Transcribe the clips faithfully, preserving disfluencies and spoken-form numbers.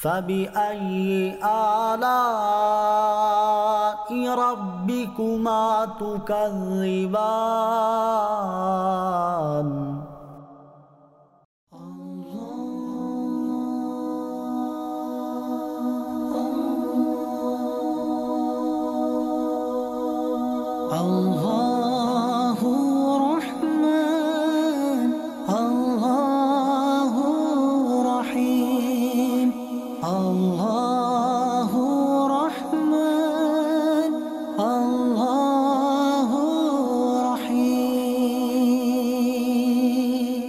فبأي آلاء ربكما تكذبان الله رحمن الله رحيم الله رحمن الله رحيم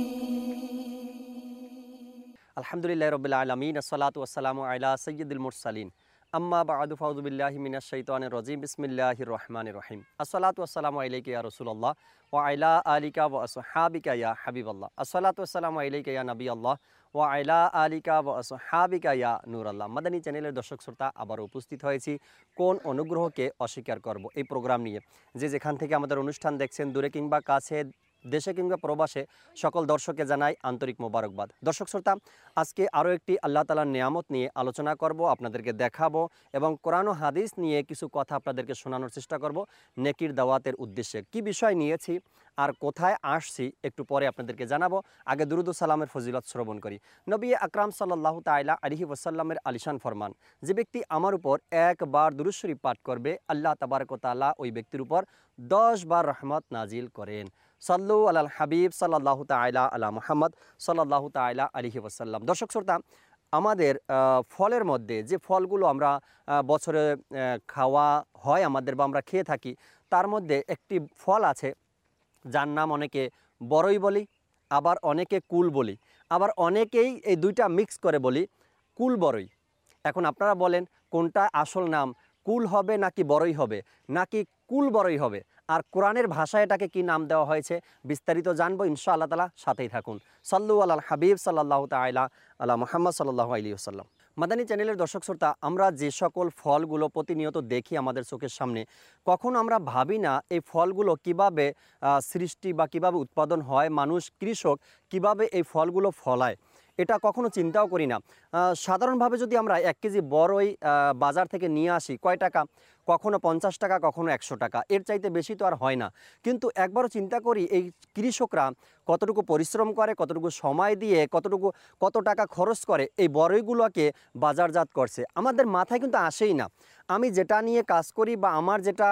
আলহামদুলিল্লাহি রাব্বিল আলামিন আসসালাতু ওয়াসসালামু আলা সাইয়্যিদিল মুরসালিন আম্মা বা'দু ফাউযু বিল্লাহি মিনাশ শাইতানির রাজিম বিসমিল্লাহির রহমানির রহিম আসসালাতু ওয়াসসালামু আলাইকা ইয়া রাসূলুল্লাহ ওয়া আলা আলিকা ওয়া আসহাবিকা ইয়া হাবিবাল্লাহ আসসালাতু ওয়াসসালামু আলাইকা ইয়া নবিয়াল্লাহ ওয়া আলা আলিকা ওয়া আসহাবিকা ইয়া নূরাল্লাহ। মাদানী চ্যানেলের দর্শক শ্রোতা, আবার উপস্থিত হয়েছি কোন অনুগ্রহকে অস্বীকার করব এই প্রোগ্রাম নিয়ে। যে যেখান থেকে আমাদের অনুষ্ঠান দেখছেন, দূরে কিংবা কাছে, দেশে কিংবা প্রবাসে, সকল দর্শককে জানাই আন্তরিক মোবারকবাদ। দর্শক শ্রোতা, আজকে আরও একটি আল্লাহ তাআলার নিয়ামত নিয়ে আলোচনা করব, আপনাদেরকে দেখাবো এবং কোরআন ও হাদিস নিয়ে কিছু কথা আপনাদেরকে শোনানোর চেষ্টা করব নেকির দাওয়াতের উদ্দেশ্যে। কি বিষয় নিয়েছি আর কোথায় আসছি একটু পরে আপনাদেরকে জানাবো। আগে দুরুদ ও সালামের ফজিলত শ্রবণ করি। নবী আকরাম সাল্লাল্লাহু তাআলা আলাইহি ওয়াসাল্লামের আলিশান ফরমান, যে ব্যক্তি আমার উপর একবার দুরূদ শরীফ পাঠ করবে, আল্লাহ তাবারক ওয়া তাআলা ওই ব্যক্তির উপর দশ বার রহমত নাজিল করেন। সাল্লু আলাল হাবিব সাল্লাল্লাহু তাআলা আলা মুহাম্মদ সাল্লাল্লাহু তাআলা আলাইহি ওয়াসাল্লাম। দর্শক শ্রোতা, আমাদের ফলের মধ্যে যে ফলগুলো আমরা বছরে খাওয়া হয় আমাদের বা আমরা খেয়ে থাকি, তার মধ্যে একটি ফল আছে যার নাম অনেকে বড়ই বলি, আবার অনেকে কুল বলি, আবার অনেকেই এই দুইটা মিক্স করে বলি কুল বড়ই। এখন আপনারা বলেন কোনটা আসল নাম, কুল হবে নাকি বড়ই হবে নাকি কুল বড়ই হবে, আর কোরআনের ভাষায় এটাকে কি নাম দেওয়া হয়েছে বিস্তারিত জানবো ইনশাআল্লাহ তাআলা। সাথেই থাকুন। সাল্লু আলাল হাবিব সাল্লাল্লাহু তাআলা আলা মুহাম্মদ সাল্লাল্লাহু আলাইহি ওয়াসাল্লাম। মাদানী চ্যানেলের দর্শক শ্রোতা, আমরা যে সকল ফলগুলো প্রতিনিয়ত দেখি আমাদের চোখের সামনে, কখনো আমরা ভাবি না এই ফলগুলো কিভাবে সৃষ্টি বা কিভাবে উৎপাদন হয়, মানুষ কৃষক কিভাবে এই ফলগুলো ফলায়, এটা কখনো চিন্তাও করি না। সাধারণভাবে যদি আমরা এক কেজি বড়ই বাজার থেকে নিয়ে আসি, কয় টাকা? কখনো পঞ্চাশ টাকা, কখনো একশো টাকা, এর চাইতে বেশি তো আর হয় না। কিন্তু একবারও চিন্তা করি এই কৃষকরা কতটুকু পরিশ্রম করে, কতটুকু সময় দিয়ে, কতটুকু কত টাকা খরচ করে এই বড়ইগুলোকে বাজারজাত করছে, আমাদের মাথায় কিন্তু আসেই না। আমি যেটা নিয়ে কাজ করি বা আমার যেটা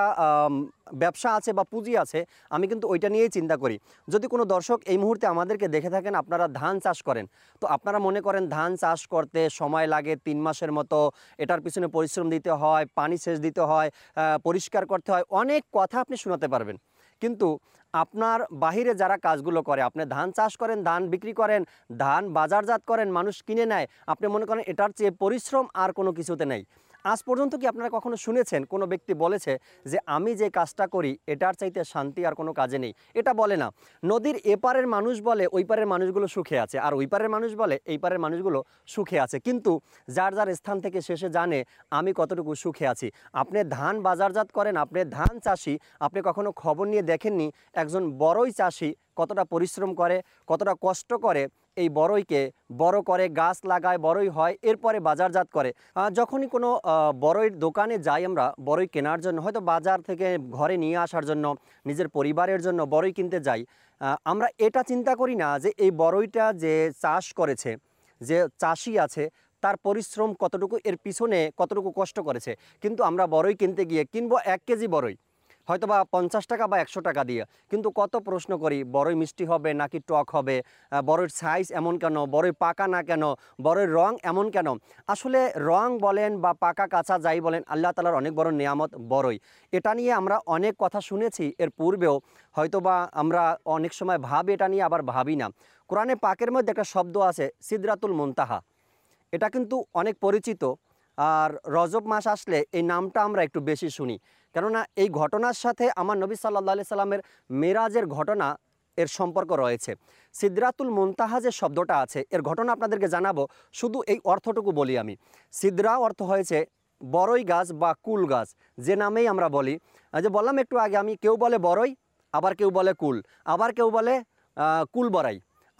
ব্যবসা আছে বা পুঁজি আছে, আমি কিন্তু ওইটা নিয়েই চিন্তা করি। যদি কোনো দর্শক এই মুহূর্তে আমাদেরকে দেখে থাকেন, আপনারা ধান চাষ করেন, তো আপনারা মনে করেন ধান চাষ করতে সময় লাগে তিন মাসের মতো, এটার পিছনে পরিশ্রম দিতে হয়, পানি সেচ দিতে হয়, পরিষ্কার করতে হয়, অনেক কথা আপনি শোনাতে পারবেন। কিন্তু আপনার বাহিরে যারা কাজগুলো করে, আপনি ধান চাষ করেন, ধান বিক্রি করেন, ধান বাজারজাত করেন, মানুষ কিনে নেয়, আপনি মনে করেন এটার চেয়ে পরিশ্রম আর কোনো কিছুতে নেই। আজ পর্যন্ত কি আপনারা কখনো শুনেছেন কোনো ব্যক্তি বলেছে যে আমি যে কাজটা করি এটার চাইতে শান্তি আর কোনো কাজে নেই? এটা বলে না। নদীর এপারের মানুষ বলে ওই পারের মানুষগুলো সুখে আছে, আর ওই পারের মানুষ বলে এই পারের মানুষগুলো সুখে আছে। কিন্তু যার যার স্থান থেকে শেষে জানে আমি কতটুকু সুখে আছি। আপনি ধান বাজারজাত করেন, আপনি ধান চাষি, আপনি কখনো খবর নিয়ে দেখেননি একজন বড়ই চাষি কতটা পরিশ্রম করে, কতটা কষ্ট করে এই বড়ইকে বড় করে, গাছ লাগায়, বড়ই হয়, এরপরে বাজারজাত করে। যখনই কোনো বড়ইয়ের দোকানে যাই আমরা বড়ই কেনার জন্য, হয়তো বাজার থেকে ঘরে নিয়ে আসার জন্য, নিজের পরিবারের জন্য বড়ই কিনতে যাই, আমরা এটা চিন্তা করি না যে এই বড়ইটা যে চাষ করেছে, যে চাষি আছে, তার পরিশ্রম কতটুকু, এর পিছনে কতটুকু কষ্ট করেছে। কিন্তু আমরা বড়ই কিনতে গিয়ে কিনবো এক কেজি বড়ই, হয়তো বা পঞ্চাশ টাকা বা একশো টাকা দিয়ে, কিন্তু কত প্রশ্ন করি বড়ই মিষ্টি হবে নাকি টক হবে, বড়ইয়ের সাইজ এমন কেন, বড়ই পাকা না কেন, বড়ইয়ের রং এমন কেন। আসলে রং বলেন বা পাকা কাঁচা যাই বলেন, আল্লাহ তাআলার অনেক বড় নিয়ামত বড়ই। এটা নিয়ে আমরা অনেক কথা শুনেছি এর পূর্বেও, হয়তো বা আমরা অনেক সময় ভাবি এটা নিয়ে, আবার ভাবি না। কোরআনে পাকের মধ্যে একটা শব্দ আছে সিদরাতুল মুনতাহা, এটা কিন্তু অনেক পরিচিত। আর রজব মাস আসলে এই নামটা আমরা একটু বেশি শুনি, কেননা এই ঘটনার সাথে আমার নবী সাল্লাল্লাহু আলাইহি সাল্লামের মেরাজের ঘটনা এর সম্পর্ক রয়েছে। সিদরাতুল মুনতাহা যে শব্দটা আছে, এর ঘটনা আপনাদেরকে জানাবো, শুধু এই অর্থটুকু বলি আমি। সিদরা অর্থ হয়েছে বড়ই গাছ বা কুল গাছ, যে নামেই আমরা বলি। যে বললাম একটু আগে আমি, কেউ বলে বড়ই, আবার কেউ বলে কুল, আবার কেউ বলে কুল বড়াই,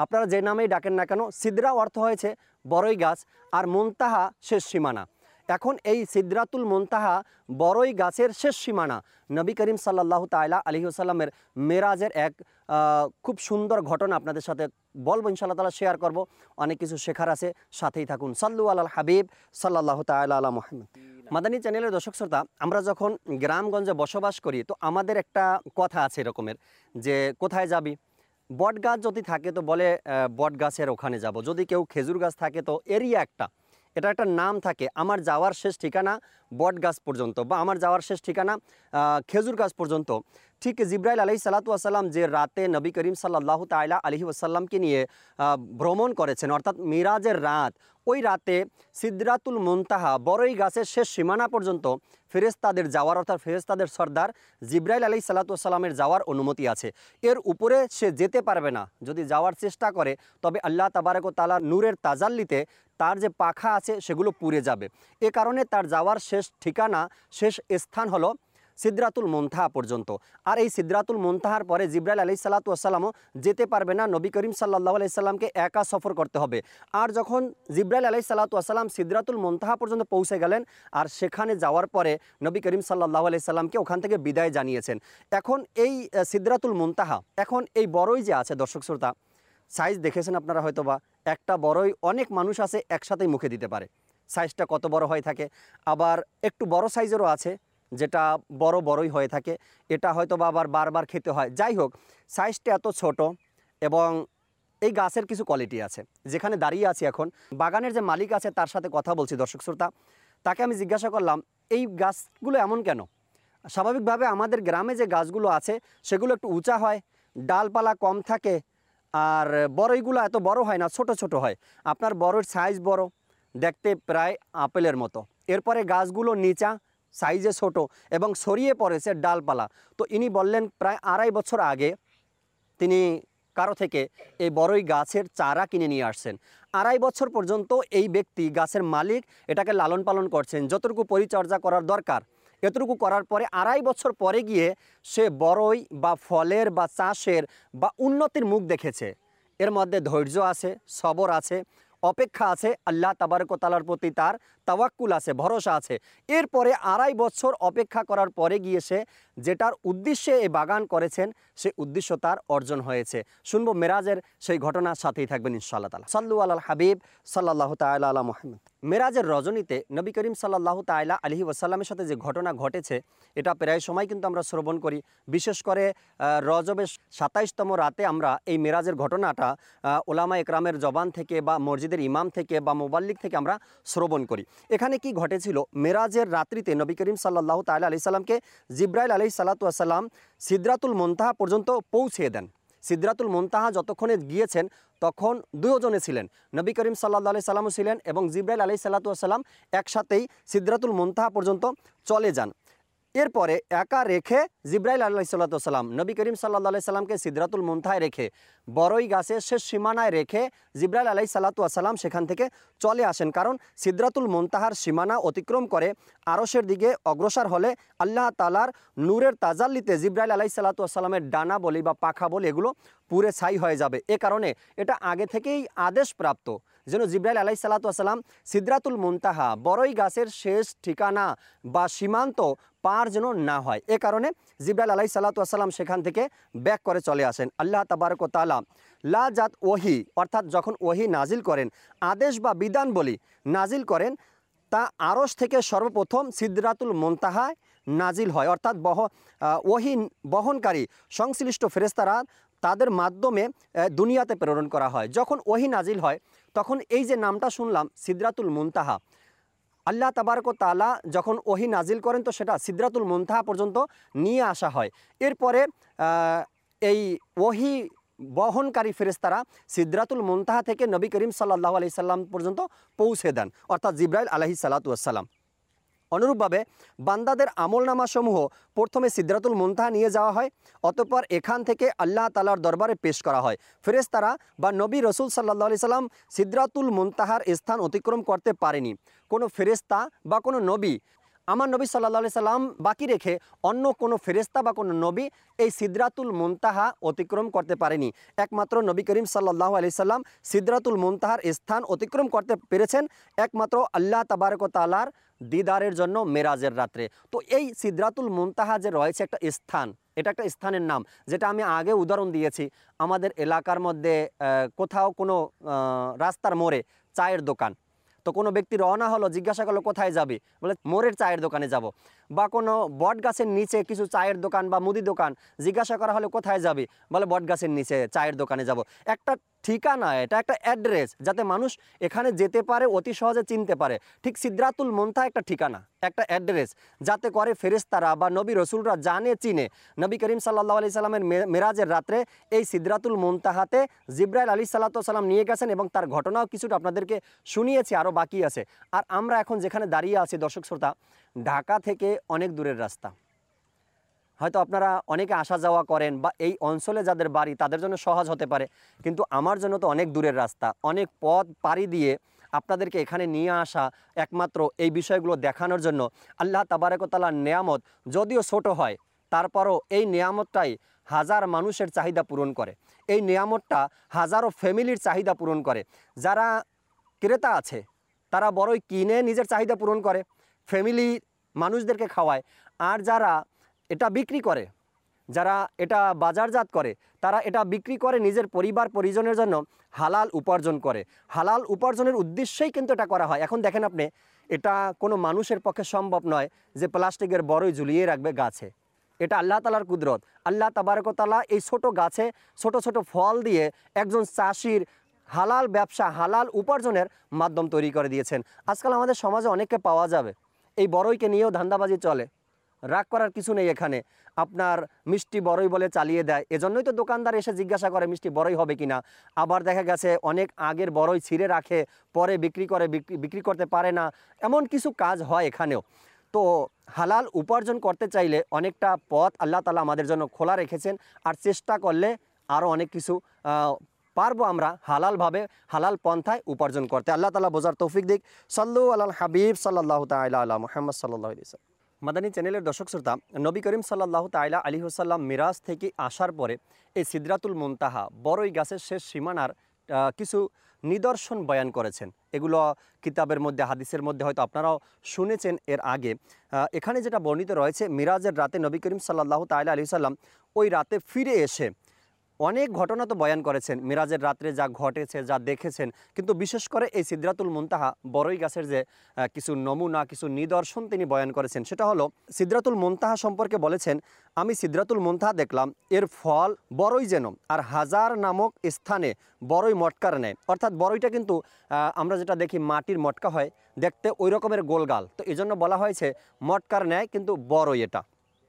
আপনারা যে নামেই ডাকেন না কেন, সিদরা অর্থ হয়েছে বড়ই গাছ, আর মুনতাহা শেষ সীমানা। এখন এই সিদরাতুল মুনতাহা বড়ই গাছের শেষ সীমানা। নবী করিম সাল্লাল্লাহু তাআলা আলাইহি ওয়াসাল্লামের মেরাজের এক খুব সুন্দর ঘটনা আপনাদের সাথে বলবো, ইনশাআল্লাহ তাআলা শেয়ার করব। অনেক কিছু শেখার আছে, সাথেই থাকুন। সাল্লু আলাল হাবিব সাল্লাল্লাহু তাআলা আলা মুহাম্মদ। মাদানী চ্যানেলের দর্শক শ্রোতা, আমরা যখন গ্রামগঞ্জে বসবাস করি তো আমাদের একটা কথা আছে এরকমের যে কোথায় যাবি, বট গাছ যদি থাকে তো বলে বট গাছের ওখানে যাব, যদি কেউ খেজুর গাছ থাকে তো এরিয়া একটা, এটা একটা নাম থাকে। আমার যাওয়ার শেষ ঠিকানা বট গাছ পর্যন্ত, বা আমার যাওয়ার শেষ ঠিকানা খেজুর গাছ পর্যন্ত। ঠিক জিব্রাইল আলাইহিস সালাতু ওয়াস সালাম যে রাতে নবী করিম সাল্লাল্লাহু তাআলা আলাইহি ওয়াসাল্লামকে নিয়ে ভ্রমণ করেছেন, অর্থাৎ মিরাজের রাত, ওই রাতে সিদরাতুল মুনতাহা বড়ই গাছের শেষ সীমানা পর্যন্ত ফেরেশতাদের যাওয়ার, অর্থাৎ ফেরেশতাদের সর্দার জিব্রাইল আলাইহিস সালাতু ওয়াস সালামের যাওয়ার অনুমতি আছে। এর উপরে সে যেতে পারবে না, যদি যাওয়ার চেষ্টা করে তবে আল্লাহ তাবারক ওয়া তাআলা নূরের তাজাল্লিতে তার যে পাখা আছে সেগুলো পুড়ে যাবে। এ কারণে তার যাওয়ার শেষ ঠিকানা, শেষ স্থান হলো সিদরাতুল মুনতাহা পর্যন্ত। আর এই সিদরাতুল মুনতাহার পরে জিব্রাইল আলাইহিস সালাতু ওয়াস সালামও যেতে পারবে না, নবী করিম সাল্লাল্লাহু আলাইহি সাল্লামকে একা সফর করতে হবে। আর যখন জিব্রাইল আলাইহিস সালাতু ওয়াস সালাম সিদরাতুল মুনতাহা পর্যন্ত পৌঁছে গেলেন, আর সেখানে যাওয়ার পরে নবী করিম সাল্লাল্লাহু আলাইহি সাল্লামকে ওখান থেকে বিদায় জানিয়েছেন। এখন এই সিদরাতুল মুনতাহা, এখন এই বড়ই যে আছে দর্শক শ্রোতা, সাইজ দেখেছেন আপনারা হয়তো, বা একটা বড়ই অনেক মানুষ আছে একসাথেই মুখে দিতে পারে, সাইজটা কত বড় হয়ে থাকে। আবার একটু বড় সাইজেরও আছে যেটা বড় বড়ই হয়ে থাকে, এটা হয়তো বা আবার বারবার খেতে হয়। যাই হোক, সাইজটা এত ছোট, এবং এই গাছের কিছু কোয়ালিটি আছে। যেখানে দাঁড়িয়ে আছি এখন, বাগানের যে মালিক আছে তার সাথে কথা বলছি দর্শক শ্রোতা, তাকে আমি জিজ্ঞাসা করলাম এই গাছগুলো এমন কেন। স্বাভাবিকভাবে আমাদের গ্রামে যে গাছগুলো আছে সেগুলো একটু উঁচা হয়, ডালপালা কম থাকে, আর বড়ইগুলো এত বড় হয় না, ছোট ছোট হয়। আপনার বড়র সাইজ বড়, দেখতে প্রায় আপেলের মতো। এরপরে গাছগুলো নিচা, সাইজে ছোট, এবং ছড়িয়ে পড়েছে ডালপালা। তো ইনি বললেন প্রায় আড়াই বছর আগে তিনি কারো থেকে এই বড়ই গাছের চারা কিনে নিয়ে আসছেন। আড়াই বছর পর্যন্ত এই ব্যক্তি, গাছের মালিক, এটাকে লালন পালন করছেন, যতটুকু পরিচর্যা করার দরকার এতটুকু করার পরে আড়াই বছর পরে গিয়ে সে বড়ই বা ফলের বা চাষের বা উন্নতির মুখ দেখেছে। এর মধ্যে ধৈর্য আছে, সবর আছে, অপেক্ষা আছে, আল্লাহ তাবারক ওয়া তাআলার প্রতি তার তাওয়াক্কুল আছে, ভরসা আছে। এরপরে আড়াই বছর অপেক্ষা করার পরে গিয়ে সে যেটার উদ্দেশ্যে এই বাগান করেছেন সে উদ্দেশ্য তার অর্জন হয়েছে। শুনবো মেরাজের সেই ঘটনার সাথেই থাকবেন ইনশাআল্লাহ তাআলা। সাল্লু আলাল হাবিব সাল্লাল্লাহু তাআলা আলা মুহাম্মদ। মেরাজের রজনীতে নবী করিম সাল্লাল্লাহু তাআলা আলাইহি ওয়াসাল্লামের সাথে যে ঘটনা ঘটেছে এটা প্রায় সময় কিন্তু আমরা শ্রবণ করি। বিশেষ করে রজবের সাতাইশতম রাতে আমরা এই মেরাজের ঘটনাটা ওলামা একরামের জবান থেকে বা মসজিদের ইমাম থেকে বা মুবাল্লিগ থেকে আমরা শ্রবণ করি। এখানে কি ঘটেছিল, মেরাজের রাত্রিতে নবী করিম সাল্লাল্লাহু তাআলা আলাইহি সাল্লামকে জিব্রাইল আলাইহিস সালাতু ওয়াস সালাম সিদরাতুল মুনতাহা পর্যন্ত পৌঁছে দেন। সিদরাতুল মুনতাহা যতক্ষণে গিয়েছেন তখন দুজনে ছিলেন, নবী করিম সাল্লাল্লাহু আলাইহি সাল্লামও ছিলেন এবং জিব্রাইল আলাইহিস সালাতু ওয়াস সালাম একসাথেই সিদরাতুল মুনতাহা পর্যন্ত চলে যান। এরপরে একা রেখে জিব্রাইল আলাইহিস সালাতু ওয়াস সালাম নবী করিম সাল্লাল্লাহু আলাইহি সাল্লামকে সিদরাতুল মুনতাহায় রেখে বড়ই গাছের শেষ সীমানায় রেখে জিব্রাইল আলাইহিস সালাতু ওয়াস সালাম সেখান থেকে চলে আসেন। কারণ সিদরাতুল মুনতাহার সীমানা অতিক্রম করে আরশের দিকে অগ্রসর হলে আল্লাহ তাআলার নূরের তাজাল্লিতে জিব্রাইল আলাইহিস সালাতু ওয়াস সালামের ডানা বলি বা পাখা বলি এগুলো পুরে ছাই হয়ে যাবে। এ কারণে এটা আগে থেকেই আদেশ প্রাপ্ত যেন জিব্রাইল আলাইহিস সালাতু ওয়াস সালাম সিদরাতুল মুনতাহা বড়ই গাছের শেষ ঠিকানা বা সীমান্ত পার যেন না হয়। এ কারণে জিব্রাইল আলাইহিস সালাতু ওয়াস সালাম সেখান থেকে ব্যাক করে চলে আসেন। আল্লাহ তাবারক ওয়া তাআলা লা জাত ওহি, অর্থাৎ যখন ওহি নাজিল করেন, আদেশ বা বিধান বলি নাজিল করেন, তা আরশ থেকে সর্বপ্রথম সিদরাতুল মুনতাহায় নাজিল হয়। অর্থাৎ বহ ওহি বহনকারী সংশ্লিষ্ট ফেরেশতারা তাদের মাধ্যমে দুনিয়াতে প্রেরণ করা হয়। যখন ওহি নাজিল হয় তখন এই যে নামটা শুনলাম সিদরাতুল মুনতাহা, আল্লাহ তাবারক ওয়া তাআলা যখন ওহি নাজিল করেন তো সেটা সিদরাতুল মুনতাহা পর্যন্ত নিয়ে আসা হয়। এরপরে এই ওহি বহনকারী ফেরেশতারা সিদরাতুল মুনতাহা থেকে নবী করিম সাল্লাল্লাহু আলাইহি সাল্লাম পর্যন্ত পৌঁছে দেন, অর্থাৎ জিব্রাইল আলাইহিস সালাতু ওয়াস সালাম। অনুরূপভাবে বান্দাদের আমলনামাসমূহ প্রথমে সিদরাতুল মুনতাহা নিয়ে যাওয়া হয়, অতঃপর এখান থেকে আল্লাহ তাআলার দরবারে পেশ করা হয়। ফেরেশতারা বা নবী রসুল সাল্লাল্লাহু আলাইহি সাল্লাম সিদরাতুল মুনতাহার স্থান অতিক্রম করতে পারেনি। কোনো ফেরেশতা বা কোনো নবী আমার নবী সাল্লাল্লাহু আলাইহি সাল্লাম বাকি রেখে অন্য কোনো ফেরেশতা বা কোনো নবী এই সিদরাতুল মুনতাহা অতিক্রম করতে পারেনি। একমাত্র নবী করিম সাল্লাল্লাহু আলাইহি সাল্লাম সিদরাতুল মুনতাহার স্থান অতিক্রম করতে পেরেছেন একমাত্র আল্লাহ তাবারক ওয়া তাআলার দিদারের জন্য মেরাজের রাত্রে। তো এই সিদরাতুল মুনতাহা যে রয়েছে একটা স্থান, এটা একটা স্থানের নাম, যেটা আমি আগে উদাহরণ দিয়েছি। আমাদের এলাকার মধ্যে কোথাও কোনো রাস্তার মোড়ে চায়ের দোকান, তো কোনো ব্যক্তি রওনা হলো, জিজ্ঞাসা করলো কোথায় যাবে, বলে মোড়ের চায়ের দোকানে যাব। বা কোনো বট গাছের নিচে কিছু চায়ের দোকান বা মুদি দোকান, জিজ্ঞাসা করা হলে কোথায় যাবে, বলে বট গাছের নিচে চায়ের দোকানে যাব। একটা ঠিকানা, এটা একটা অ্যাড্রেস, যাতে মানুষ এখানে যেতে পারে, অতি সহজে চিনতে পারে। ঠিক সিদরাতুল মুনতাহা একটা ঠিকানা, একটা অ্যাড্রেস, যাতে করে ফেরেশতারা বা নবী রসুলরা জানে, চিনে। নবী করিম সাল্লাল্লাহু আলাইহি সাল্লামের মেরাজের রাত্রে এই সিদরাতুল মুনতাহাতে জিবরাইল আলাইহিস সালাতু ওয়াস সালাম নিয়ে গেছেন, এবং তার ঘটনাও কিছুটা আপনাদেরকে শুনিয়েছি, আরও বাকি আছে। আর আমরা এখন যেখানে দাঁড়িয়ে আছি দর্শক শ্রোতা, ঢাকা থেকে অনেক দূরের রাস্তা। হয়তো আপনারা অনেকে আসা যাওয়া করেন বা এই অঞ্চলে যাদের বাড়ি তাদের জন্য সহজ হতে পারে, কিন্তু আমার জন্য তো অনেক দূরের রাস্তা, অনেক পথ পাড়ি দিয়ে আপনাদেরকে এখানে নিয়ে আসা একমাত্র এই বিষয়গুলো দেখানোর জন্য। আল্লাহ তাবারক ওয়া তাআলার নেয়ামত যদিও ছোট হয়, তারপরও এই নেয়ামতটাই হাজার মানুষের চাহিদা পূরণ করে। এই নেয়ামতটা হাজারো ফ্যামিলির চাহিদা পূরণ করে। যারা ক্রেতা আছে তারা বড়ই কিনে নিজের চাহিদা পূরণ করে, ফ্যামিলি মানুষদেরকে খাওয়ায়। আর যারা এটা বিক্রি করে, যারা এটা বাজারজাত করে, তারা এটা বিক্রি করে নিজের পরিবার পরিজনের জন্য হালাল উপার্জন করে। হালাল উপার্জনের উদ্দেশ্যেই কিন্তু এটা করা হয়। এখন দেখেন আপনি, এটা কোনো মানুষের পক্ষে সম্ভব নয় যে প্লাস্টিকের বড়ই ঝুলিয়ে রাখবে গাছে। এটা আল্লাহ তাআলার কুদরত। আল্লাহ তাবারক ওয়া তাআলা এই ছোট গাছে ছোট ছোট ফল দিয়ে একজন চাষির হালাল ব্যবসা, হালাল উপার্জনের মাধ্যম তৈরি করে দিয়েছেন। আজকাল আমাদের সমাজে অনেককে পাওয়া যাবে এই বড়ইকে নিয়েও ধান্দাবাজি চলে। রাগ করার কিছু নেই এখানে। আপনার মিষ্টি বড়ই বলে চালিয়ে দেয়, এজন্যই তো দোকানদার এসে জিজ্ঞাসা করে মিষ্টি বড়ই হবে কিনা। আবার দেখা গেছে অনেক আগের বড়ই ছিঁড়ে রাখে, পরে বিক্রি করে, বিক্রি বিক্রি করতে পারে না, এমন কিছু কাজ হয় এখানেও। তো হালাল উপার্জন করতে চাইলে অনেকটা পথ আল্লাহ তাআলা আমাদের জন্য খোলা রেখেছেন, আর চেষ্টা করলে আরও অনেক কিছু পারবো আমরা হালালভাবে, হালাল পন্থায় উপার্জন করতে। আল্লাহ তাআলা বোঝার তৌফিক দিক। সাল্লু আলাল হাবিব সাল্লাল্লাহু তাআলা আলা মুহাম্মদ সাল্লাল্লাহু আলাইহি ওয়াসাল্লাম। মাদানী চ্যানেলের দর্শক শ্রোতা, নবী করিম সাল্লাল্লাহু তাআলা আলাইহি ওয়াসাল্লাম মিরাজ থেকে আসার পরে এই সিদরাতুল মুনতাহা বড়ই গাছের শেষ সীমানার কিছু নিদর্শন বয়ান করেছেন। এগুলো কিতাবের মধ্যে, হাদিসের মধ্যে হয়তো আপনারাও শুনেছেন এর আগে। এখানে যেটা বর্ণিত রয়েছে, মিরাজের রাতে নবী করিম সাল্লাল্লাহু তাআলা আলাইহি ওয়াসাল্লাম ওই রাতে ফিরে এসে অনেক ঘটনা তো বয়ান করেছেন, মিরাজের রাত্রে যা ঘটেছে, যা দেখেছেন, কিন্তু বিশেষ করে এই সিদরাতুল মুনতাহা বড়ই গাছের যে কিছু নমুনা, কিছু নিদর্শন তিনি বয়ান করেছেন, সেটা হলো সিদরাতুল মুনতাহা সম্পর্কে বলেছেন, আমি সিদরাতুল মুনতাহা দেখলাম, এর ফল বড়ই যেন আর হাজার নামক স্থানে বড়ই মটকার নেয়। অর্থাৎ বড়ইটা কিন্তু আমরা যেটা দেখি মাটির মটকা হয় দেখতে, ওই রকমের গোলগাল, তো এই জন্য বলা হয়েছে মটকার নেয়, কিন্তু বড়ই এটা।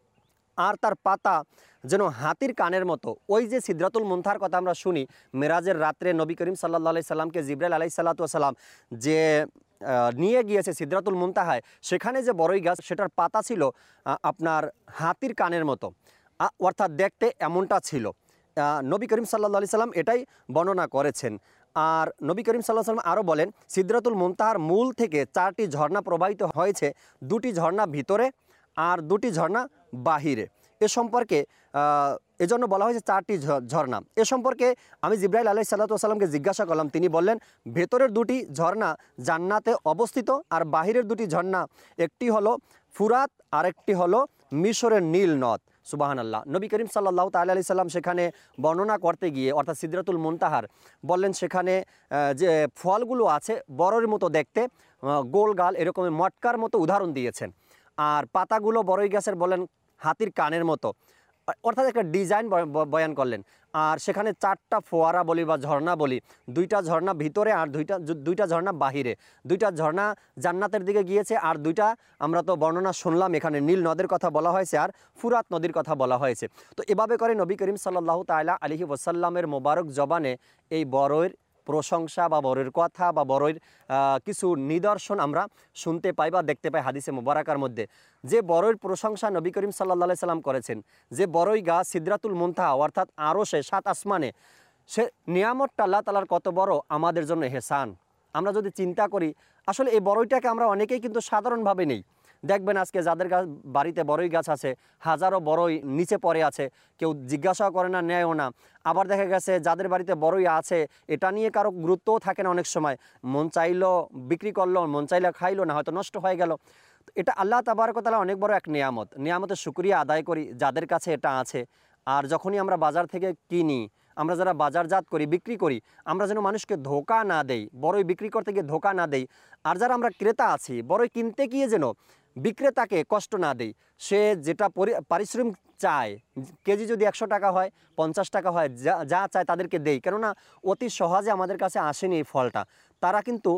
আর তার পাতা যেন হাতির কানের মতো। ওই যে সিদরাতুল মুনতাহার কথা আমরা শুনি, মেরাজের রাত্রে নবী করিম সাল্লাল্লাহু আলাইহি সাল্লামকে জিবরাইল আলাইহিস সালাতু ওয়াস সালাম যে নিয়ে গিয়েছে সিদরাতুল মুনতাহায়, সেখানে যে বড়ই গাছ, সেটার পাতা ছিল আপনার হাতির কানের মতো, অর্থাৎ দেখতে এমনটা ছিল। নবী করিম সাল্লাল্লাহু আলাইহি সাল্লাম এটাই বর্ণনা করেছেন। আর নবী করিম সাল্লাল্লাহু আলাইহি সাল্লাম আরও বলেন, সিদরাতুল মুনতাহার মূল থেকে চারটি ঝর্ণা প্রবাহিত হয়েছে, দুটি ঝর্ণা ভিতরে আর দুটি ঝর্ণা বাহিরে। এ সম্পর্কে এজন্য বলা হয়েছে চারটি ঝর্ণা। এ সম্পর্কে আমি জিবরাইল আলাইহিস সালাতু ওয়াস সালামকে জিজ্ঞাসা করলাম, তিনি বললেন, ভেতরের দুটি ঝর্ণা জান্নাতে অবস্থিত, আর বাহিরের দুটি ঝর্ণা একটি হলো ফুরাত আর একটি হলো মিশরের নীল নদ। সুবহানাল্লাহ। নবী করিম সাল্লাল্লাহু তাআলা আলাইহি সাল্লাম সেখানে বর্ণনা করতে গিয়ে, অর্থাৎ সিদরাতুল মুনতাহার, বললেন সেখানে যে ফলগুলো আছে বড়ের মতো দেখতে, গোল গাল, এরকমের মটকার মতো উদাহরণ দিয়েছেন। আর পাতাগুলো বড়ই গাছের বলেন হাতির কানের মতো, অর্থাৎ একটা ডিজাইন বয়ান করলেন। আর সেখানে চারটা ফোয়ারা বলি বা ঝর্ণা বলি, দুইটা ঝর্ণা ভিতরে আর দুইটা দুইটা ঝর্ণা বাহিরে। দুইটা ঝর্ণা জান্নাতের দিকে গিয়েছে, আর দুইটা আমরা তো বর্ণনা শুনলাম, এখানে নীল নদের কথা বলা হয়েছে আর ফুরাত নদীর কথা বলা হয়েছে। তো এভাবে করে নবী করিম সাল্লাল্লাহু তাআলা আলাইহি ওয়াসাল্লামের মোবারক জবানে এই বড়ইর প্রশংসা বা বড়ইর কথা বা বড়ইর কিছু নিদর্শন আমরা শুনতে পাই বা দেখতে পাই হাদিসে মুবারাকার মধ্যে। যে বড়ইর প্রশংসা নবী করিম সাল্লাল্লাহু আলাইহি সাল্লাম করেছেন, যে বড়ই গাছ সিদরাতুল মুনতাহা অর্থাৎ আরশে, সাত আসমানে, সে নিয়ামতটা আল্লাহ তাআলার কত বড় আমাদের জন্য এহসান। আমরা যদি চিন্তা করি, আসলে এই বড়ইটাকে আমরা অনেকেই কিন্তু সাধারণভাবে নেই, দেখবেন আজকে যাদের গাছ বাড়িতে বড়ই গাছ আছে, হাজারো বড়ই নিচে পড়ে আছে, কেউ জিজ্ঞাসাও করে না, নেয়ও না। আবার দেখা গেছে যাদের বাড়িতে বড়ই আছে এটা নিয়ে কারো গুরুত্বও থাকে না, অনেক সময় মন চাইলো বিক্রি করলো, মন চাইলে খাইলো না, হয়তো নষ্ট হয়ে গেল। এটা আল্লাহ তাবারক ওয়া তাআলা অনেক বড় এক নিয়ামত। নিয়ামতের শুকরিয়া আদায় করি যাদের কাছে এটা আছে। আর যখনই আমরা বাজার থেকে কিনি, আমরা যারা বাজারজাত করি, বিক্রি করি, আমরা যেন মানুষকে ধোঁকা না দেই, বড়ই বিক্রি করতে গিয়ে ধোঁকা না দেই। আর যারা আমরা ক্রেতা আছি, বড়ই কিনতে গিয়ে যেন বিক্রেতাকে কষ্ট না দেই। সে যেটা পারিশ্রমিক চায়, কেজি যদি একশো টাকা হয়, পঞ্চাশ টাকা হয়, যা যা চায় তাদেরকে দেই। কেননা অতি সহজে আমাদের কাছে আসেনি এই ফলটা, তারা কিন্তু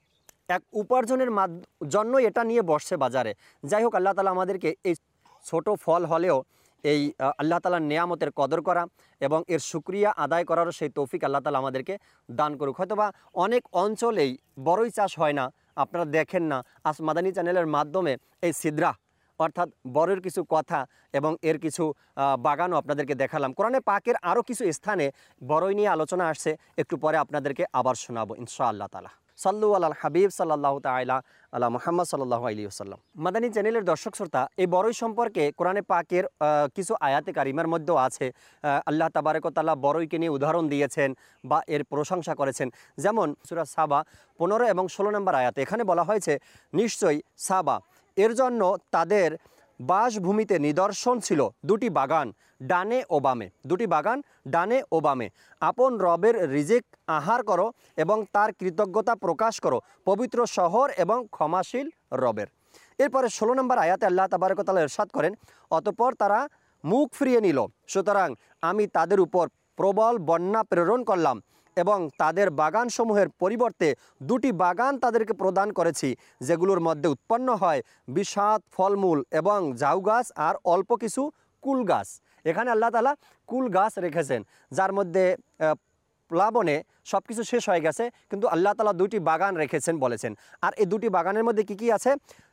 এক উপার্জনের জন্য এটা নিয়ে বসছে বাজারে। যাই হোক, আল্লাহ তাআলা আমাদেরকে এই ছোট ফল হলেও এই আল্লাহ তাআলার নেয়ামতের কদর করা এবং এর শুকরিয়া আদায় করারও সেই তৌফিক আল্লাহ তাআলা আমাদেরকে দান করুক। হয়তোবা অনেক অঞ্চলেই বড়ই চাষ হয় না, আপনারা দেখেন না। আজ মাদানী চ্যানেলের মাধ্যমে এই সিদরা অর্থাৎ বড়ের কিছু কথা এবং এর কিছু বাগানও আপনাদেরকে দেখালাম। কোরআনে পাকের আরও কিছু স্থানে বড়ই নিয়ে আলোচনা আসছে, একটু পরে আপনাদেরকে আবার শোনাবো ইনশাআল্লাহ তাআলা। সাল্লু আলাল হাবিব সাল্লাল্লাহু তাআলা আলা মুহাম্মদ সাল্লাল্লাহু আলাইহি ওয়াসাল্লাম। মাদানী চ্যানেলের দর্শক শ্রোতা, এই বড়ই সম্পর্কে কোরআনে পাকের কিছু আয়াতে কারিমার মধ্যেও আছে। আল্লাহ তাবারক ওয়া তাআলা বড়ইকে নিয়ে উদাহরণ দিয়েছেন বা এর প্রশংসা করেছেন। যেমন সূরা সাবা পনেরো এবং ষোলো নম্বর আয়াতে এখানে বলা হয়েছে, নিশ্চয়ই সাবা এর জন্য তাদের বাসভূমিতে নিদর্শন ছিল দুটি বাগান ডানে ও বামে, দুটি বাগান ডানে ও বামে। আপন রবের রিজিক আহার করো এবং তার কৃতজ্ঞতা প্রকাশ করো, পবিত্র শহর এবং ক্ষমাশীল রবের। এরপরে ষোলো নম্বর আয়াতে আল্লাহ তাবারক ওয়া তাআলা ইরশাদ করেন, অতঃপর তারা মুখ ফিরিয়ে নিল, সুতরাং আমি তাদের উপর প্রবল বন্যা প্রেরণ করলাম এবং তাদের বাগানসমূহের পরিবর্তে দুটি বাগান তাদেরকে প্রদান করেছি, যেগুলোর মধ্যে উৎপন্ন হয় বিষাদ ফলমূল এবং ঝাউ গাছ আর অল্প কিছু কুল গাছ। এখানে আল্লাহ তাআলা কুল গাছ রেখেছেন, যার মধ্যে প্লাবনে সব কিছু শেষ হয়ে গেছে, কিন্তু আল্লাহ তাআলা দুটি বাগান রেখেছেন বলেছেন। আর এই দুটি বাগানের মধ্যে কি কি আছে?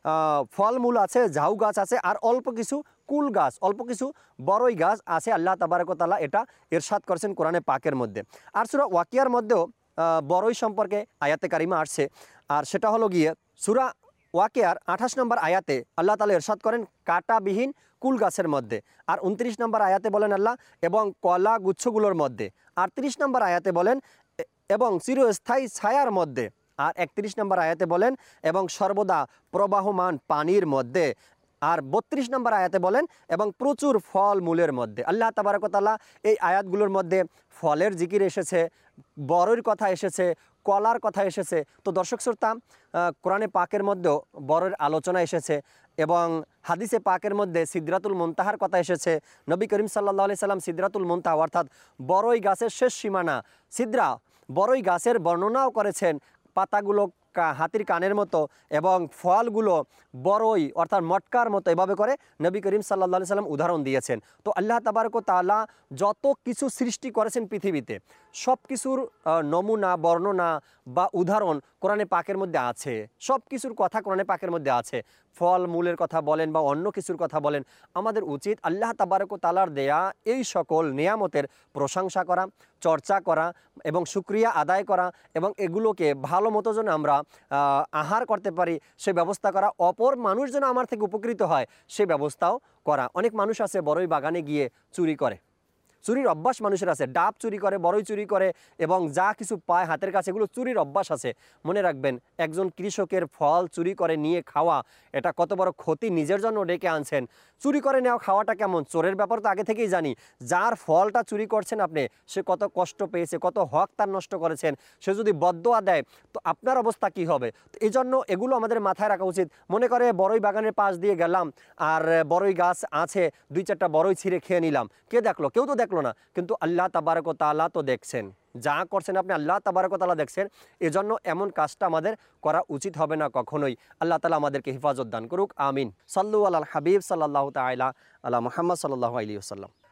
ফলমূল আছে, ঝাউ গাছ আছে আর অল্প কিছু কুল গাছ, অল্প কিছু বড়ই গাছ আছে। আল্লাহ তাবারক ওয়া তাআলা এটা ইরশাদ করেছেন কোরআনে পাকের মধ্যে। আর সূরা ওয়াকিয়ার মধ্যেও বড়ই সম্পর্কে আয়াতে কারিমা আসছে, আর সেটা হলো গিয়ে সূরা ওয়াকিয়ার আঠাশ নম্বর আয়াতে আল্লাহ তাআলা ইরশাদ করেন কাঁটাবিহীন কুল গাছের মধ্যে। আর উনত্রিশ নম্বর আয়াতে বলেন আল্লাহ এবং কলা গুচ্ছগুলোর মধ্যে। আর তিরিশ নম্বর আয়াতে বলেন এবং চিরস্থায়ী ছায়ার মধ্যে। আর একত্রিশ নম্বর আয়াতে বলেন এবং সর্বদা প্রবাহমান পানির মধ্যে। আর বত্রিশ নম্বর আয়াতে বলেন এবং প্রচুর ফল মূলের মধ্যে। আল্লাহ তাবারক ওয়া তাআলা এই আয়াতগুলোর মধ্যে ফলের জিকির এসেছে, বড়ের কথা এসেছে, কলার কথা এসেছে। তো দর্শক শ্রোতা, কোরআনে পাকের মধ্যেও বড়ের আলোচনা এসেছে এবং হাদিসে পাকের মধ্যে সিদরাতুল মুনতাহার কথা এসেছে। নবী করিম সাল্লাল্লাহু আলাইহি সাল্লাম সিদরাতুল মুনতাহা অর্থাৎ বড়ই গাছের শেষ সীমানা সিদরা, বড়ই গাছের বর্ণনাও করেছেন। পাতাগুলো হাতির কানের মতো এবং ফলগুলো বড়ই অর্থাৎ মটকার মতো, এভাবে করে নবী করিম সাল্লাল্লাহু আলাইহি সাল্লাম উদাহরণ দিয়েছেন। তো আল্লাহ তাবারক ওয়া তাআলা যত কিছু সৃষ্টি করেছেন পৃথিবীতে, সব কিছুর নমুনা বর্ণনা বা উদাহরণ কোরআনে পাকের মধ্যে আছে। সব কিছুর কথা কোরআনে পাকের মধ্যে আছে। ফল মূলের কথা বলেন বা অন্য কিছুর কথা বলেন, আমাদের উচিত আল্লাহ তাবারক ওয়া তাআলার দেয়া এই সকল নিয়ামতের প্রশংসা করা, চর্চা করা এবং শুকরিয়া আদায় করা এবং এগুলোকে ভালো মতো যেন আমরা আহার করতে পারি সে ব্যবস্থা করা, অপর মানুষ যেন আমার থেকে উপকৃত হয় সে ব্যবস্থাও করা। অনেক মানুষ আছে বড়ই বাগানে গিয়ে চুরি করে, চুরির অভ্যাস মানুষের আছে, ডাব চুরি করে, বড়ই চুরি করে এবং যা কিছু পায় হাতের কাছে এগুলো চুরির অভ্যাস আছে। মনে রাখবেন, একজন কৃষকের ফল চুরি করে নিয়ে খাওয়া এটা কত বড় ক্ষতি নিজের জন্য ডেকে আনছেন। চুরি করে নেওয়া খাওয়াটা কেমন, চোরের ব্যাপার তো আগে থেকেই জানি। যার ফলটা চুরি করছেন আপনি, সে কত কষ্ট পেয়েছে, কত হক তার নষ্ট করেছেন, সে যদি বদদোয়া দেয় তো আপনার অবস্থা কি হবে? তো এই জন্য এগুলো আমাদের মাথায় রাখা উচিত। মনে করে বড়ই বাগানের পাশ দিয়ে গেলাম আর বড়ই গাছ আছে, দুই চারটা বড়ই ছিঁড়ে খেয়ে নিলাম, কে দেখলো? কেউ তো দেখলো না, কিন্তু আল্লাহ তাবারক ওয়া তাআলা তো দেখছেন। যা করছেন আপনি আল্লাহ তাবারক ওয়া তাআলা দেখছেন। এজন্য এমন কাজটা আমাদের করা উচিত হবে না কখনোই। আল্লাহ তাআলা আমাদেরকে হিফাজত দান করুক, আমিন। সাল্লু আলাল হাবিব সাল্লাল্লাহু তাআলা আলা মুহাম্মদ সাল্লাল্লাহু আলাইহি ওয়াসাল্লাম।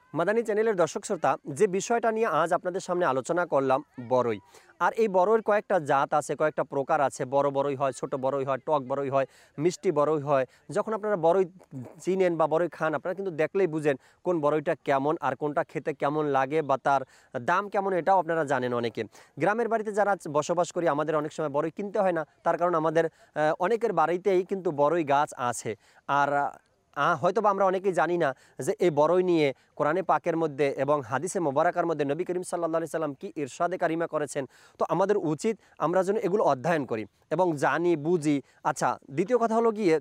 মাদানী চ্যানেলের দর্শক শ্রোতা, যে বিষয়টা নিয়ে আজ আপনাদের সামনে আলোচনা করলাম, বড়ই। আর এই বড়ইয়ের কয়েকটা জাত আছে, কয়েকটা প্রকার আছে। বড় বড়ই হয়, ছোট বড়ই হয়, টক বড়ই হয়, মিষ্টি বড়ই হয়। যখন আপনারা বড়ই চিনেন বা বড়ই খান, আপনারা কিন্তু দেখলেই বুঝেন কোন বড়ইটা কেমন আর কোনটা খেতে কেমন লাগে বা তার দাম কেমন, এটাও আপনারা জানেন। অনেকে গ্রামের বাড়িতে যারা বসবাস করি, আমাদের অনেক সময় বড়ই কিনতে হয় না, তার কারণ আমাদের অনেকের বাড়িতেই কিন্তু বড়ই গাছ আছে। আর হয়তো বা আমরা অনেকেই জানি না যে এই বড়ই নিয়ে কোরআনে পাকের মধ্যে এবং হাদিসে মোবারকার মধ্যে নবী করিম সাল্লাল্লাহু আলাইহি সাল্লাম কি ইরশাদে কারিমা করেছেন। তো আমাদের উচিত আমরা যেন এগুলো অধ্যয়ন করি এবং জানি, বুঝি। আচ্ছা, দ্বিতীয় কথা হলো গিয়ে,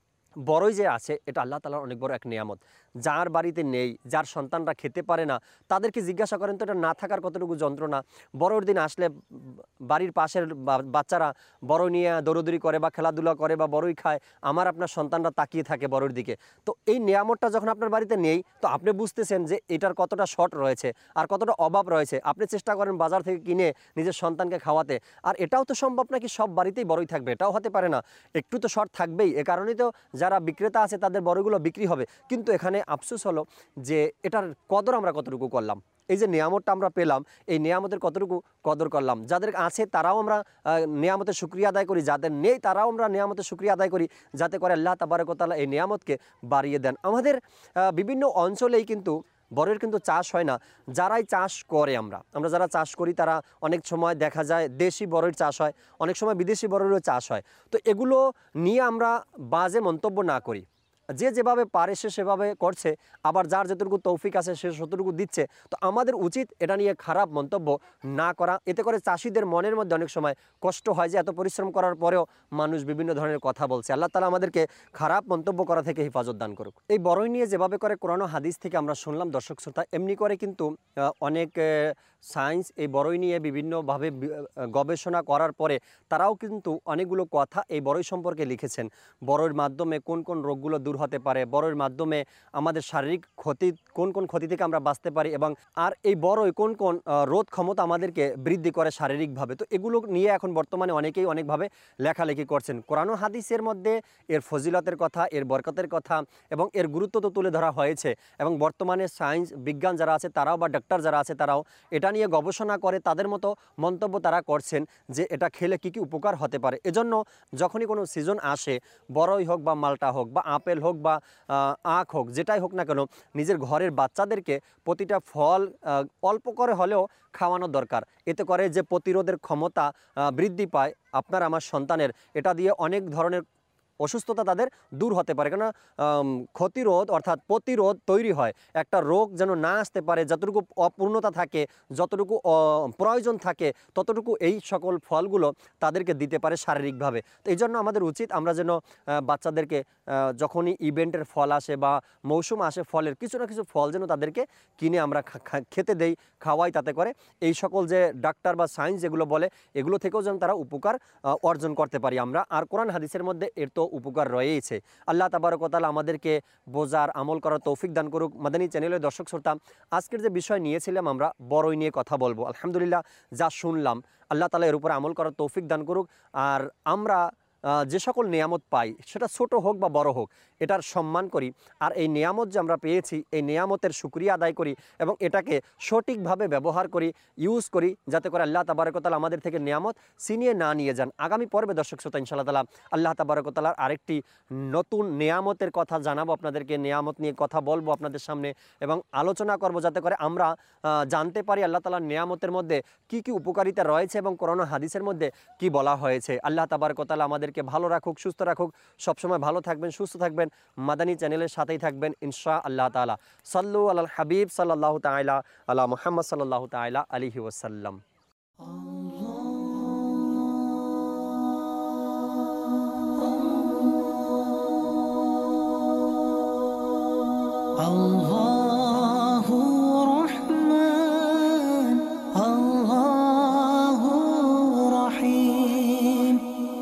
বড়ই যে আছে এটা আল্লাহ তাআলার অনেক বড় এক নিয়ামত। যার বাড়িতে নেই, যার সন্তানরা খেতে পারে না, তাদেরকে জিজ্ঞাসা করেন তো এটা না থাকার কতটুকু যন্ত্রণা। বড়র দিন আসলে বাড়ির পাশের বাচ্চারা বড়ই নিয়ে দৌড়দৌড়ি করে বা খেলাধুলা করে বা বড়ই খায়, আমার আপনার সন্তানরা তাকিয়ে থাকে বড়র দিকে। তো এই নিয়ামতটা যখন আপনার বাড়িতে নেই, তো আপনি বুঝতেছেন যে এটার কতটা শর্ট রয়েছে আর কতটা অভাব রয়েছে। আপনি চেষ্টা করেন বাজার থেকে কিনে নিজের সন্তানকে খাওয়াতে, আর এটাও তো সম্ভব নাকি সব বাড়িতেই বড়ই থাকবে, এটাও হতে পারে না। একটু তো শর্ট থাকবেই। এ কারণেই তো যারা বিক্রেতা আছে তাদের বড়ইগুলো বিক্রি হবে। কিন্তু এখানে আফসোস হলো যে এটার কদর আমরা কতটুকু করলাম। এই যে নিয়ামতটা আমরা পেলাম, এই নিয়ামতের কতটুকু কদর করলাম। যাদের আছে তারাও আমরা নিয়ামতের শুকরিয়া আদায় করি, যাদের নেই তারাও আমরা নিয়ামতের শুকরিয়া আদায় করি, যাতে করে আল্লাহ তাবারক ওয়া তাআলা এই নিয়ামতকে বাড়িয়ে দেন। আমাদের বিভিন্ন অঞ্চলেই কিন্তু বড়ইয়ের কিন্তু চাষ হয় না। যারাই চাষ করে, আমরা আমরা যারা চাষ করি, তারা অনেক সময় দেখা যায় দেশি বড়ইয়ের চাষ হয়, অনেক সময় বিদেশি বড়ইয়েরও চাষ হয়। তো এগুলো নিয়ে আমরা বাজে মন্তব্য না করি। যে যেভাবে পারে সে সেভাবে করছে, আবার যার যতটুকু তৌফিক আছে সে ততটুকু দিচ্ছে। তো আমাদের উচিত এটা নিয়ে খারাপ মন্তব্য না করা। এতে করে চাষিদের মনের মধ্যে অনেক সময় কষ্ট হয় যে এত পরিশ্রম করার পরেও মানুষ বিভিন্ন ধরনের কথা বলছে। আল্লাহ তাআলা আমাদেরকে খারাপ মন্তব্য করা থেকে হেফাজত দান করুক। এই বড়ই নিয়ে যেভাবে করে কোরআন ও হাদিস থেকে আমরা শুনলাম দর্শক শ্রোতা, এমনি করে কিন্তু অনেক সায়েন্স এই বড়ই নিয়ে বিভিন্নভাবে গবেষণা করার পরে তারাও কিন্তু অনেকগুলো কথা এই বড়ই সম্পর্কে লিখেছেন। বড়ইয়ের মাধ্যমে কোন কোন রোগগুলো দূর হতে পারে, বড়ইয়ের মাধ্যমে আমাদের শারীরিক ক্ষতি, কোন কোন ক্ষতি থেকে আমরা বাঁচতে পারি, এবং আর এই বড়ই কোন কোন রোধ ক্ষমতা আমাদেরকে বৃদ্ধি করে শারীরিকভাবে। তো এগুলো নিয়ে এখন বর্তমানে অনেকেই অনেকভাবে লেখালেখি করছেন। কোরআন ও হাদিসের মধ্যে এর ফজিলতের কথা, এর বরকতের কথা এবং এর গুরুত্ব তো তুলে ধরা হয়েছে। এবং বর্তমানে সায়েন্স বিজ্ঞান যারা আছে তারাও বা ডাক্তার যারা আছে তারাও এটা নিয়ে গবেষণা করে তাদের মতো মন্তব্য তারা করছেন যে এটা খেলে কী কী উপকার হতে পারে। এজন্য যখনই কোনো সিজন আসে, বড়ই হোক বা মালটা হোক বা আপেল হোক বা আখ হোক, যেটাই হোক না কেন, নিজের ঘরের বাচ্চাদেরকে প্রতিটা ফল অল্প করে হলেও খাওয়ানো দরকার। এতে করে যে প্রতিরোধের ক্ষমতা বৃদ্ধি পায় আপনার আমার সন্তানের, এটা দিয়ে অনেক ধরনের অসুস্থতা তাদের দূর হতে পারে। কেন ক্ষতিরোধ অর্থাৎ প্রতিরোধ তৈরি হয়, একটা রোগ যেন না আসতে পারে। যতটুকু অপূর্ণতা থাকে, যতটুকু প্রয়োজন থাকে, ততটুকু এই সকল ফলগুলো তাদেরকে দিতে পারে শারীরিকভাবে। তো এই জন্য আমাদের উচিত আমরা যেন বাচ্চাদেরকে যখনই ইভেন্টের ফল আসে বা মৌসুম আসে ফলের, কিছু না কিছু ফল যেন তাদেরকে কিনে আমরা খেতে দেই, খাওয়াই। তাতে করে এই সকল যে ডাক্তার বা সায়েন্স যেগুলো বলে, এগুলো থেকেও যেন তারা উপকার অর্জন করতে পারি আমরা। আর কোরআন হাদিসের মধ্যে এর তো উপকার রয়েছে। আল্লাহ তাবারক ওয়া তাআলা আমাদেরকে বোঝার, আমল করার তৌফিক দান করুক। মাদানী চ্যানেলের দর্শক শ্রোতা, আজকের যে বিষয় নিয়েছিলাম আমরা বড়ই নিয়ে কথা বলবো। আলহামদুলিল্লাহ, যা শুনলাম, আল্লাহ তাআলা এর উপর আমল করার তৌফিক দান করুক। আর আমরা যে সকল নিয়ামত পাই, সেটা ছোট হোক বা বড় হোক, এটার সম্মান করি। আর এই নিয়ামত যে আমরা পেয়েছি, এই নিয়ামতের শুকরিয়া আদায় করি এবং এটাকে সঠিকভাবে ব্যবহার করি, ইউজ করি, যাতে করে আল্লাহ তাবারক ওয়া তাআলা আমাদের থেকে নিয়ামত ছিনিয়ে না নিয়ে যান। আগামী পর্বে দর্শক শ্রোতা ইনশাআল্লাহ তাআলা আল্লাহ তাবারক ওয়া তাআলার আরেকটি নতুন নিয়ামতের কথা জানাবো আপনাদেরকে, নিয়ামত নিয়ে কথা বলবো আপনাদের সামনে এবং আলোচনা করব, যাতে করে আমরা জানতে পারি আল্লাহ তাআলার নিয়ামতের মধ্যে কি কি উপকারিতা রয়েছে এবং কোরআন হাদিসের মধ্যে কি বলা হয়েছে। আল্লাহ তাবারক ওয়া তাআলা আমাদেরকে ভালো রাখুক, সুস্থ রাখুক। সবসময় ভালো থাকবেন, সুস্থ থাকবেন, মাদানী চ্যানেলের সাথেই থাকবেন ইনশাআল্লাহ তাআলা। সাল্লু আলাল হাবিব সাল্লাল্লাহু তাআলা আলা মুহাম্মদ সাল্লাল্লাহু তাআলা আলাইহি ওয়াসাল্লাম। আল্লাহু রহমান, আল্লাহু রহিম,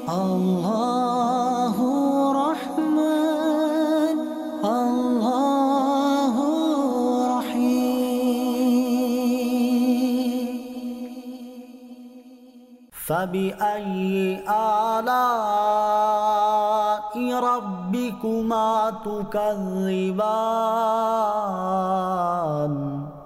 আল্লাহু রহমান, আল্লাহু রহিম। فبأي آلاء ربكما تكذبان